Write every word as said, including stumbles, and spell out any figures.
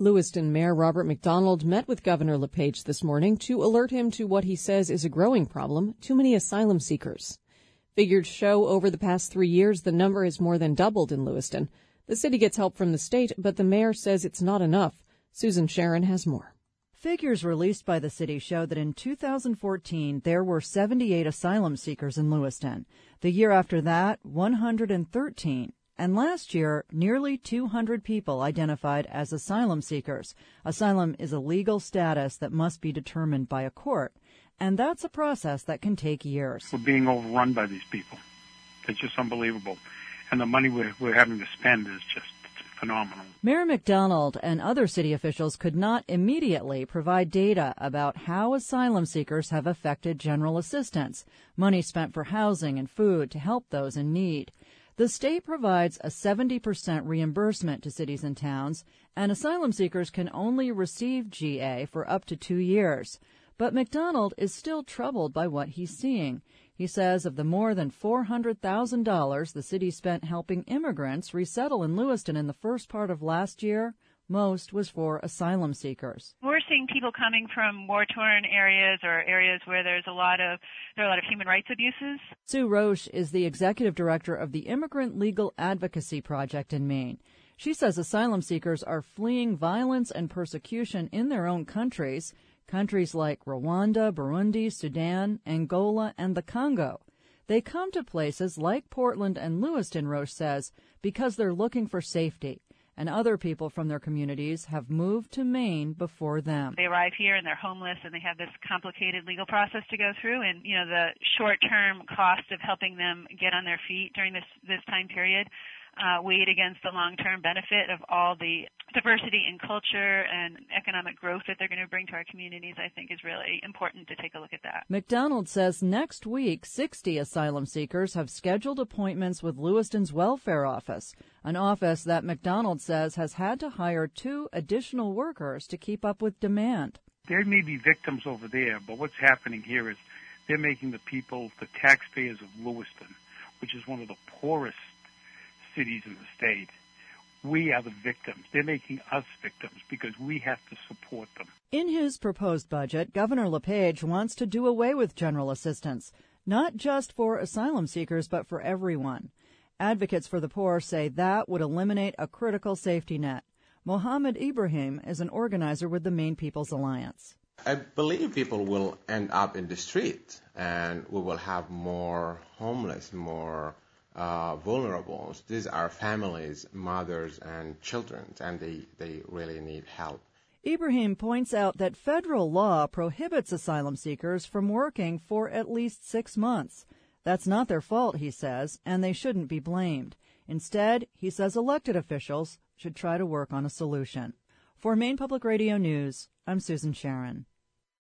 Lewiston Mayor Robert McDonald met with Governor LePage this morning to alert him to what he says is a growing problem, too many asylum seekers. Figures show over the past three years the number has more than doubled in Lewiston. The city gets help from the state, but the mayor says it's not enough. Susan Sharon has more. Figures released by the city show that in two thousand fourteen, there were seventy-eight asylum seekers in Lewiston. The year after that, one hundred thirteen. And last year, nearly two hundred people identified as asylum seekers. Asylum is a legal status that must be determined by a court, and that's a process that can take years. We're being overrun by these people. It's just unbelievable. And the money we're, we're having to spend is just phenomenal. Mayor McDonald and other city officials could not immediately provide data about how asylum seekers have affected general assistance, money spent for housing and food to help those in need. The state provides a seventy percent reimbursement to cities and towns, and asylum seekers can only receive G A for up to two years. But McDonald is still troubled by what he's seeing. He says of the more than four hundred thousand dollars the city spent helping immigrants resettle in Lewiston in the first part of last year, most was for asylum seekers. We're seeing people coming from war-torn areas or areas where there's a lot of there are a lot of human rights abuses. Sue Roche is the executive director of the Immigrant Legal Advocacy Project in Maine. She says asylum seekers are fleeing violence and persecution in their own countries, countries like Rwanda, Burundi, Sudan, Angola, and the Congo. They come to places like Portland and Lewiston, Roche says, because they're looking for safety. And other people from their communities have moved to Maine before them. They arrive here and they're homeless and they have this complicated legal process to go through, and you know the short-term cost of helping them get on their feet during this this time period uh, weighed against the long-term benefit of all the diversity in culture and economic growth that they're going to bring to our communities. I think is really important to take a look at that. McDonald says next week, sixty asylum seekers have scheduled appointments with Lewiston's welfare office, an office that McDonald says has had to hire two additional workers to keep up with demand. There may be victims over there, but what's happening here is they're making the people, the taxpayers of Lewiston, which is one of the poorest cities in the state, we are the victims. They're making us victims because we have to support them. In his proposed budget, Governor LePage wants to do away with general assistance, not just for asylum seekers, but for everyone. Advocates for the poor say that would eliminate a critical safety net. Mohammed Ibrahim is an organizer with the Maine People's Alliance. I believe people will end up in the street, and we will have more homeless, more uh, vulnerable. These are families, mothers, and children, and they, they really need help. Ibrahim points out that federal law prohibits asylum seekers from working for at least six months. That's not their fault, he says, and they shouldn't be blamed. Instead, he says elected officials should try to work on a solution. For Maine Public Radio News, I'm Susan Sharon.